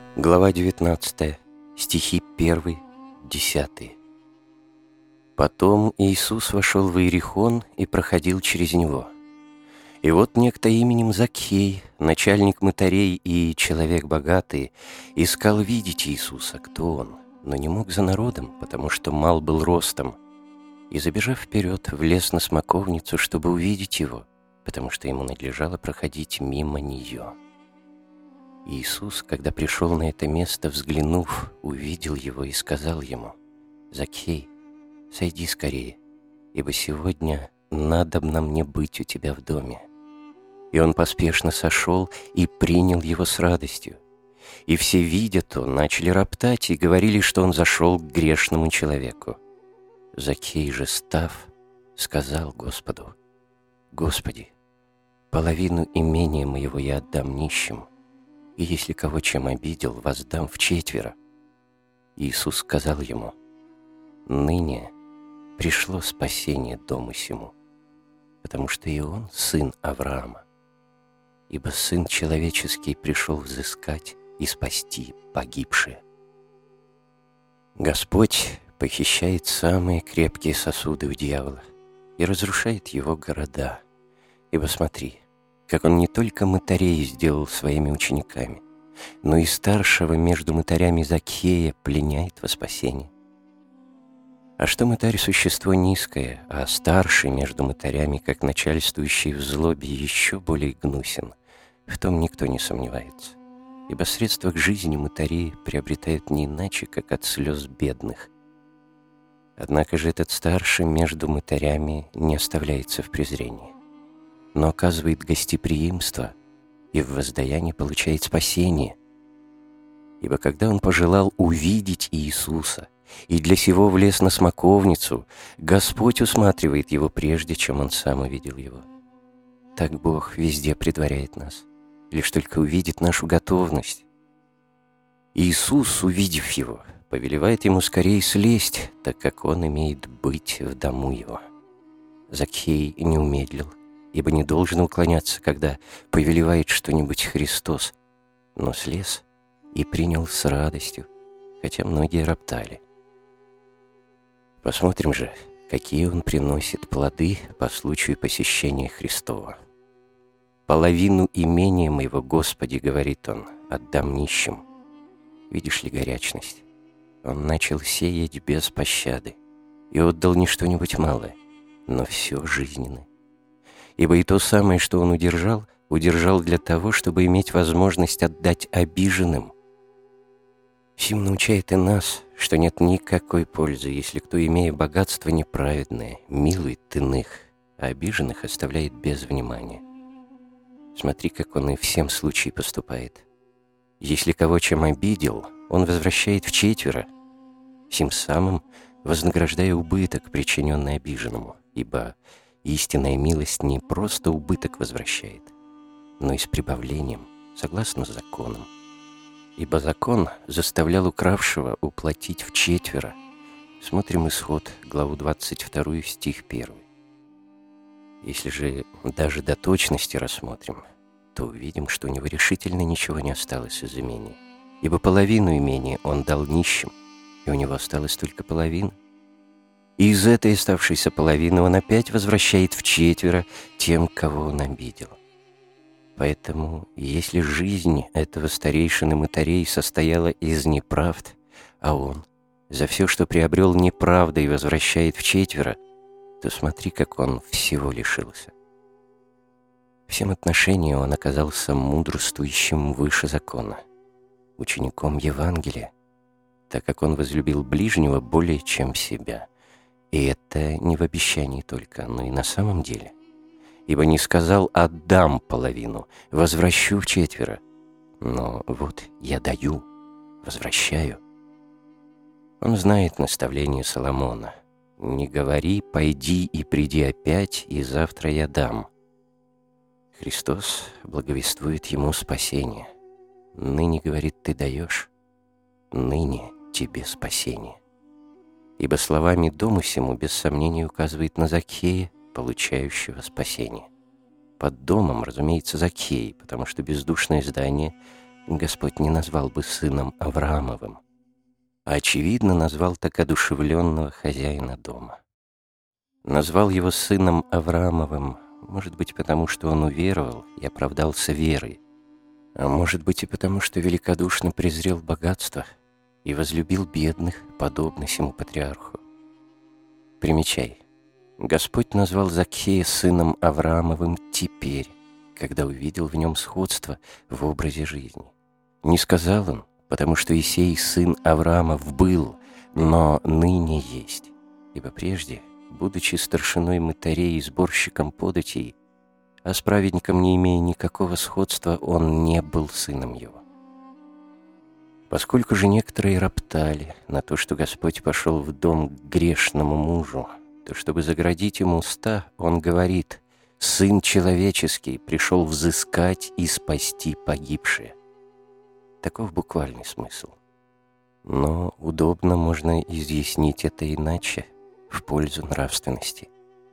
Глава 19, стихи 1, 10. «Потом Иисус вошел в Иерихон и проходил через него. И вот некто именем Закхей, начальник мытарей и человек богатый, искал видеть Иисуса, кто он, но не мог за народом, потому что мал был ростом. И, забежав вперед, влез на смоковницу, чтобы увидеть его, потому что ему надлежало проходить мимо нее. Иисус, когда пришел на это место, взглянув, увидел его и сказал ему: «Закхей, сойди скорее, ибо сегодня надобно мне быть у тебя в доме». И он поспешно сошел и принял его с радостью. И все, видя то, начали роптать и говорили, что он зашел к грешному человеку. Закхей же, став, сказал Господу: «Господи, половину имения моего я отдам нищим, и если кого чем обидел, воздам вчетверо». Иисус сказал ему: «Ныне пришло спасение дому сему, потому что и он сын Авраама. Ибо Сын Человеческий пришел взыскать и спасти погибшие». Господь похищает самые крепкие сосуды у дьявола и разрушает его города. Ибо смотри, как он не только мытарей сделал своими учениками, но и старшего между мытарями Закхея пленяет во спасение. А что мытарь — существо низкое, а старший между мытарями, как начальствующий в злобе, еще более гнусен, в том никто не сомневается. Ибо средства к жизни мытари приобретают не иначе, как от слез бедных. Однако же этот старший между мытарями не оставляется в презрении, но оказывает гостеприимство и в воздаянии получает спасение. Ибо когда он пожелал увидеть Иисуса и для сего влез на смоковницу, Господь усматривает его прежде, чем он сам увидел его. Так Бог везде предваряет нас, лишь только увидит нашу готовность. Иисус, увидев его, повелевает ему скорее слезть, так как он имеет быть в дому его. Закхей не умедлил, ибо не должен уклоняться, когда повелевает что-нибудь Христос, но слез и принял с радостью, хотя многие роптали. Посмотрим же, какие он приносит плоды по случаю посещения Христова. «Половину имения моего, Господи, — говорит он, — отдам нищим». Видишь ли горячность? Он начал сеять без пощады и отдал не что-нибудь малое, но все жизненное. Ибо и то самое, что он удержал для того, чтобы иметь возможность отдать обиженным. Сим научает и нас, что нет никакой пользы, если кто, имея богатство неправедное, милует иных, а обиженных оставляет без внимания. Смотри, как он и в всем случае поступает. Если кого чем обидел, он возвращает вчетверо, сим самым вознаграждая убыток, причиненный обиженному, ибо истинная милость не просто убыток возвращает, но и с прибавлением, согласно с законом. Ибо закон заставлял укравшего уплатить вчетверо. Смотрим Исход, главу 22, стих 1. Если же даже до точности рассмотрим, то увидим, что у него решительно ничего не осталось из имения. Ибо половину имения он дал нищим, и у него осталось только половина. И из этой оставшейся половины он опять возвращает вчетверо тем, кого он обидел. Поэтому, если жизнь этого старейшины мытарей состояла из неправд, а он за все, что приобрел неправдой, возвращает вчетверо, то смотри, как он всего лишился. Всем отношениям он оказался мудрствующим выше закона, учеником Евангелия, так как он возлюбил ближнего более чем себя. И это не в обещании только, но и на самом деле. Ибо не сказал: «Отдам половину, возвращу вчетверо», но вот я даю, возвращаю. Он знает наставление Соломона: «Не говори: пойди и приди опять, и завтра я дам». Христос благовествует ему спасение. «Ныне, — говорит, — ты даешь, ныне тебе спасение». Ибо словами дому сему без сомнения указывает на Закхея, получающего спасение. Под домом, разумеется, Закхей, потому что бездушное здание Господь не назвал бы сыном Авраамовым, а очевидно назвал так одушевленного хозяина дома. Назвал его сыном Авраамовым, может быть, потому что он уверовал и оправдался верой, а может быть и потому, что великодушно презрел богатство и возлюбил бедных, подобно сему патриарху. Примечай. Господь назвал Закхея сыном Авраамовым теперь, когда увидел в нем сходство в образе жизни. Не сказал он, потому что Исей сын Авраамов был, но ныне есть, ибо прежде, будучи старшиной мытарей и сборщиком податей, а с праведником не имея никакого сходства, он не был сыном его. Поскольку же некоторые роптали на то, что Господь пошел в дом к грешному мужу, то, чтобы заградить ему уста, он говорит: «Сын человеческий пришел взыскать и спасти погибшие». Таков буквальный смысл. Но удобно можно изъяснить это иначе, в пользу нравственности.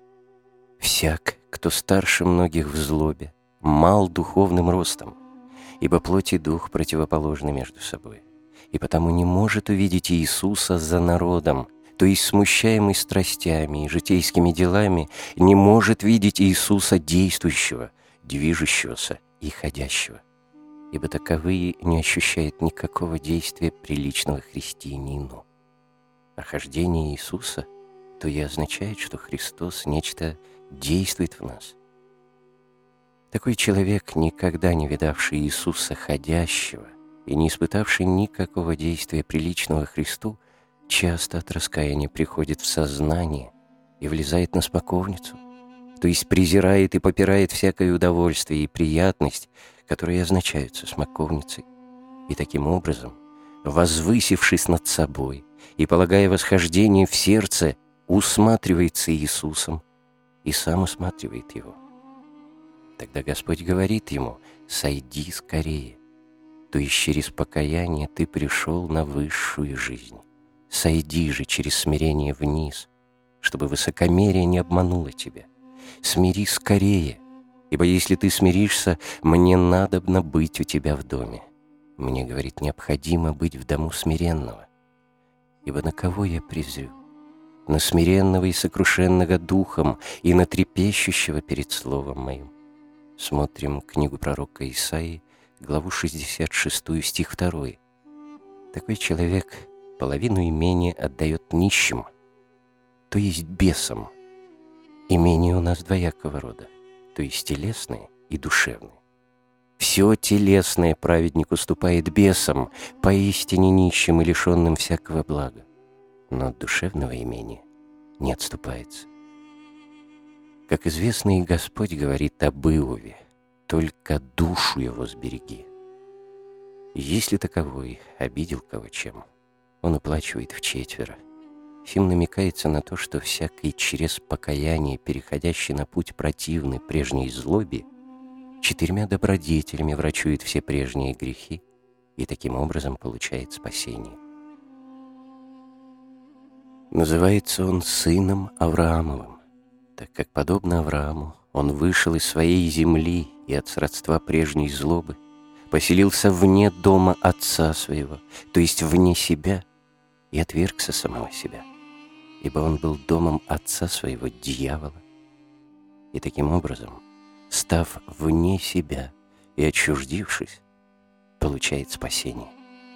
«Всяк, кто старше многих в злобе, мал духовным ростом, ибо плоть и дух противоположны между собой, и потому не может увидеть Иисуса за народом, то есть смущаемый страстями и житейскими делами, не может видеть Иисуса действующего, движущегося и ходящего, ибо таковые не ощущают никакого действия приличного христианину. А хождение Иисуса то и означает, что Христос нечто действует в нас. Такой человек, никогда не видавший Иисуса ходящего и не испытавший никакого действия приличного Христу, часто от раскаяния приходит в сознание и влезает на смоковницу, то есть презирает и попирает всякое удовольствие и приятность, которые означаются смоковницей, и таким образом, возвысившись над собой и полагая восхождение в сердце, усматривается Иисусом и сам усматривает Его. Тогда Господь говорит ему: «Сойди скорее», то есть через покаяние ты пришел на высшую жизнь. Сойди же через смирение вниз, чтобы высокомерие не обмануло тебя. Смирись скорее, ибо если ты смиришься, мне надобно быть у тебя в доме. Мне, говорит, необходимо быть в дому смиренного. Ибо на кого я презрю? На смиренного и сокрушенного духом и на трепещущего перед словом моим. Смотрим книгу пророка Исаии, главу 66, стих 2. Такой человек половину имения отдает нищим, то есть бесам. Имение у нас двоякого рода, то есть телесное и душевное. Все телесное праведник уступает бесам, поистине нищим и лишенным всякого блага, но от душевного имения не отступается. Как известно, и Господь говорит об Иове: «Только душу его сбереги». Если таковой обидел кого чем, он уплачивает вчетверо. Сим намекается на то, что всякий через покаяние, переходящий на путь противный прежней злобе, 4 добродетелями врачует все прежние грехи и таким образом получает спасение. Называется он сыном Авраамовым, так как, подобно Аврааму, он вышел из своей земли и от сродства прежней злобы, поселился вне дома отца своего, то есть вне себя, и отвергся самого себя, ибо он был домом отца своего, дьявола, и таким образом, став вне себя и отчуждившись, получает спасение.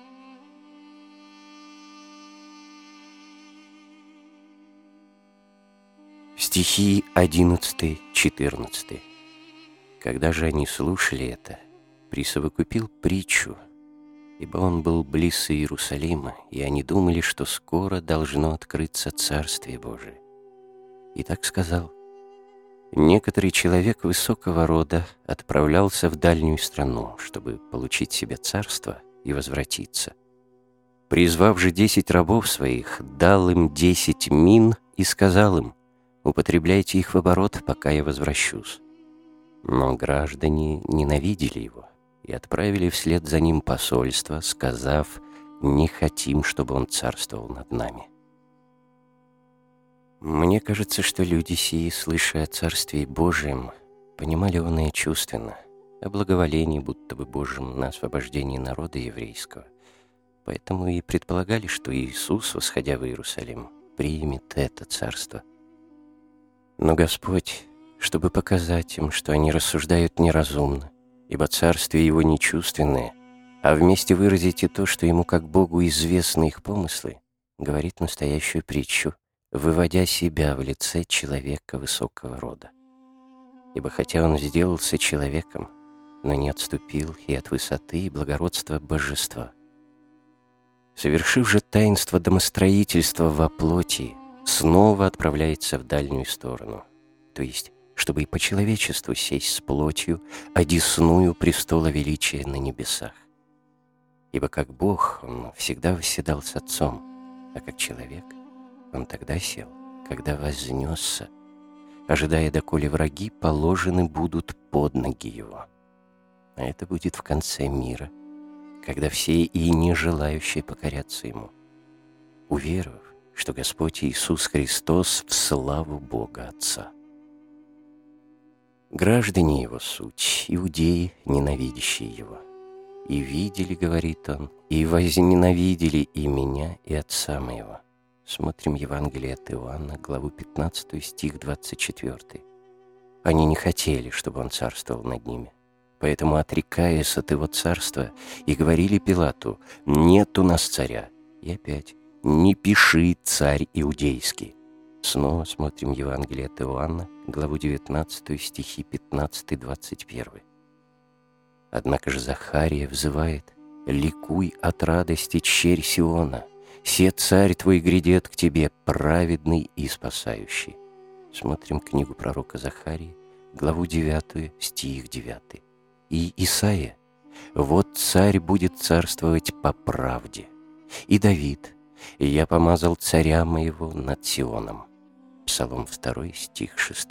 Стихи 11-14. Когда же они слушали это, присовокупил притчу, ибо он был близ Иерусалима, и они думали, что скоро должно открыться Царствие Божие. И так сказал: некоторый человек высокого рода отправлялся в дальнюю страну, чтобы получить себе царство и возвратиться. Призвав же 10 рабов своих, дал им 10 мин и сказал им: употребляйте их в оборот, пока я возвращусь. Но граждане ненавидели его и отправили вслед за ним посольство, сказав: не хотим, чтобы он царствовал над нами. Мне кажется, что люди сии, слыша о Царстве Божьем, понимали оное чувственно о благоволении будто бы Божьем на освобождение народа еврейского. Поэтому и предполагали, что Иисус, восходя в Иерусалим, примет это царство. Но Господь, чтобы показать им, что они рассуждают неразумно, ибо царствие Его не чувственное, а вместе выразить и то, что Ему как Богу известны их помыслы, говорит настоящую притчу, выводя себя в лице человека высокого рода. Ибо хотя Он сделался человеком, но не отступил и от высоты и благородства божества. Совершив же таинство домостроительства во плоти, снова отправляется в дальнюю сторону, то есть, чтобы и по человечеству сесть с плотью, одесную престола величия на небесах. Ибо как Бог Он всегда восседал с Отцом, а как человек Он тогда сел, когда вознесся, ожидая, доколе враги положены будут под ноги Его. А это будет в конце мира, когда все и не желающие покорятся Ему, уверовав, что Господь Иисус Христос в славу Бога Отца. Граждане Его суть, иудеи, ненавидящие Его. «И видели, — говорит Он, — и возненавидели и меня, и Отца моего». Смотрим Евангелие от Иоанна, главу 15, стих 24. Они не хотели, чтобы Он царствовал над ними. Поэтому, отрекаясь от Его царства, и говорили Пилату: «Нет у нас царя». И опять: «Не пиши, царь иудейский». Снова смотрим Евангелие от Иоанна, главу 19, стихи 15-21. Однако же Захария взывает: «Ликуй от радости, черь Сиона! Се царь твой грядет к тебе, праведный и спасающий». Смотрим книгу пророка Захарии, главу 9, стих 9. И Исаия: «Вот царь будет царствовать по правде». И Давид: «Я помазал царя моего над Сионом». Псалом 2, стих 6.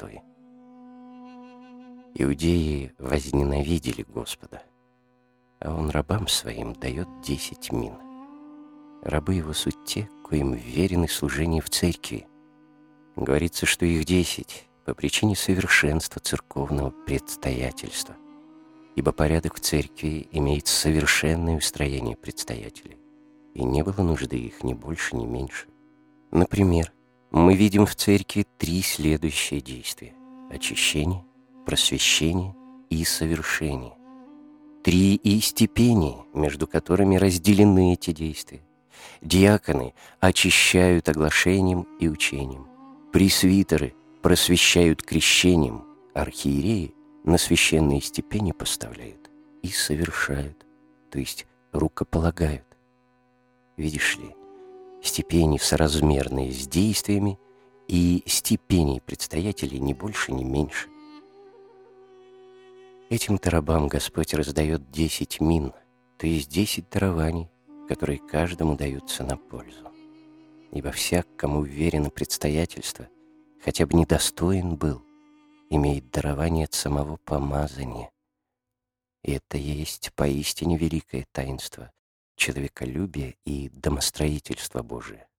Иудеи возненавидели Господа, а Он рабам своим дает 10 мин. Рабы Его суть те, коим верены служение в церкви. Говорится, что их 10 по причине совершенства церковного предстоятельства, ибо порядок в церкви имеет совершенное устроение предстоятелей, и не было нужды их ни больше, ни меньше. Например, мы видим в церкви 3 следующие действия: очищение, просвещение и совершение. 3 и степени, между которыми разделены эти действия. Диаконы очищают оглашением и учением. Пресвитеры просвещают крещением. Архиереи на священные степени поставляют и совершают, то есть рукополагают. Видишь ли, степени соразмерные с действиями, и степеней предстоятелей ни больше, ни меньше. Этим-то рабам Господь раздает 10 мин, то есть 10 дарований, которые каждому даются на пользу. Ибо всяк, кому верено предстоятельство, хотя бы недостоин был, имеет дарование от самого помазания. И это есть поистине великое таинство человеколюбия и домостроительства Божия.